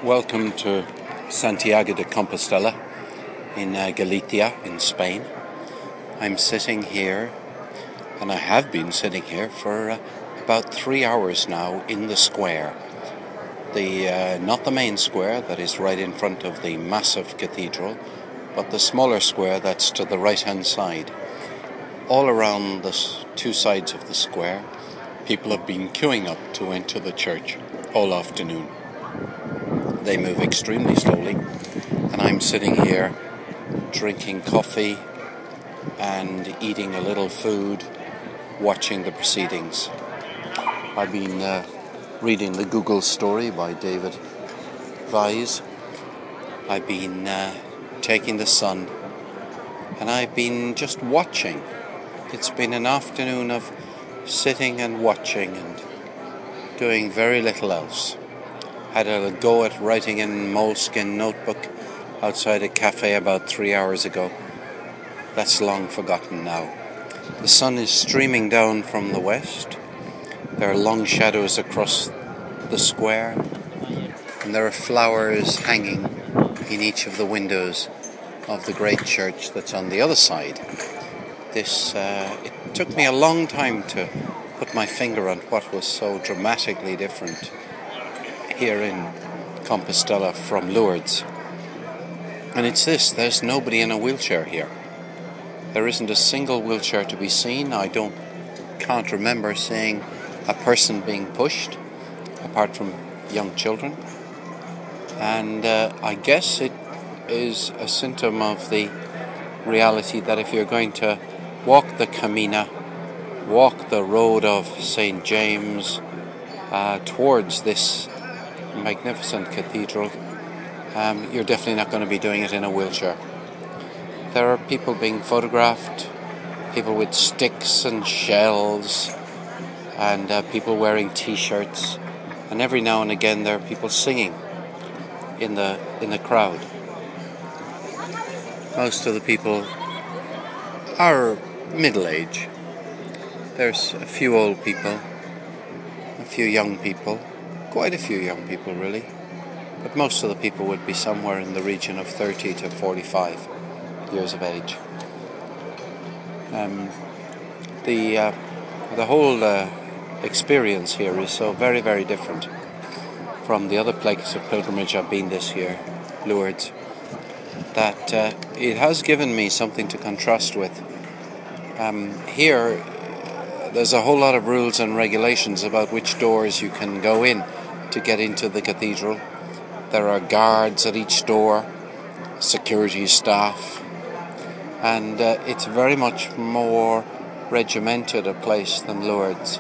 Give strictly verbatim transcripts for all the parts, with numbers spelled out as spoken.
Welcome to Santiago de Compostela in uh, Galicia in Spain. I'm sitting here, and I have been sitting here for uh, about three hours now in the square. The uh, not the main square that is right in front of the massive cathedral, but the smaller square that's to the right-hand side. All around the s- two sides of the square, people have been queuing up to enter the church all afternoon. They move extremely slowly, and I'm sitting here drinking coffee and eating a little food, watching the proceedings. I've been uh, reading the Google story by David Vise. I've been uh, taking the sun, and I've been just watching. It's been an afternoon of sitting and watching and doing very little else. Had a go at writing in Moleskine notebook outside a cafe about three hours ago. That's long forgotten now. The sun is streaming down from the west. There are long shadows across the square, and there are flowers hanging in each of the windows of the great church that's on the other side. This uh, it took me a long time to put my finger on what was so dramatically different here in Compostela from Lourdes. And it's this: there's nobody in a wheelchair here. There isn't a single wheelchair to be seen. I don't can't remember seeing a person being pushed, apart from young children. And uh, I guess it is a symptom of the reality that if you're going to walk the Camina, walk the road of Saint James uh, towards this magnificent cathedral, um, you're definitely not going to be doing it in a wheelchair. There are people being photographed, people with sticks and shells, and uh, people wearing t-shirts, and every now and again there are people singing in the in the crowd. Most of the people are middle age. There's a few old people, a few young people, quite a few young people really, but most of the people would be somewhere in the region of thirty to forty-five years of age. Um, the uh, the whole uh, experience here is so very, very different from the other places of pilgrimage I've been this year, Lourdes, that uh, it has given me something to contrast with. Um, here, there's a whole lot of rules and regulations about which doors you can go in to get into the cathedral. There are guards at each door, security staff, and uh, it's very much more regimented a place than Lourdes.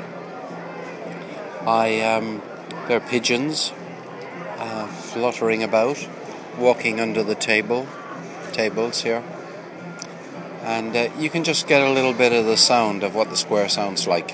I um, there are pigeons uh, fluttering about, walking under the table tables here, and uh, you can just get a little bit of the sound of what the square sounds like.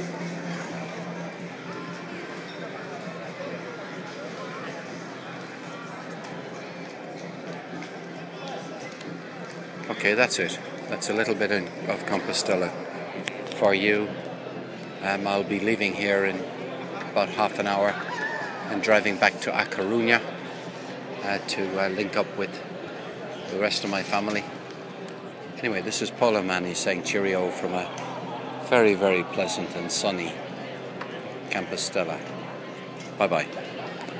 Okay, that's it. That's a little bit in, of Compostela for you. Um, I'll be leaving here in about half an hour and driving back to A Coruña uh, to uh, link up with the rest of my family. Anyway, this is Paul O'Mahony saying cheerio from a very, very pleasant and sunny Compostela. Bye-bye.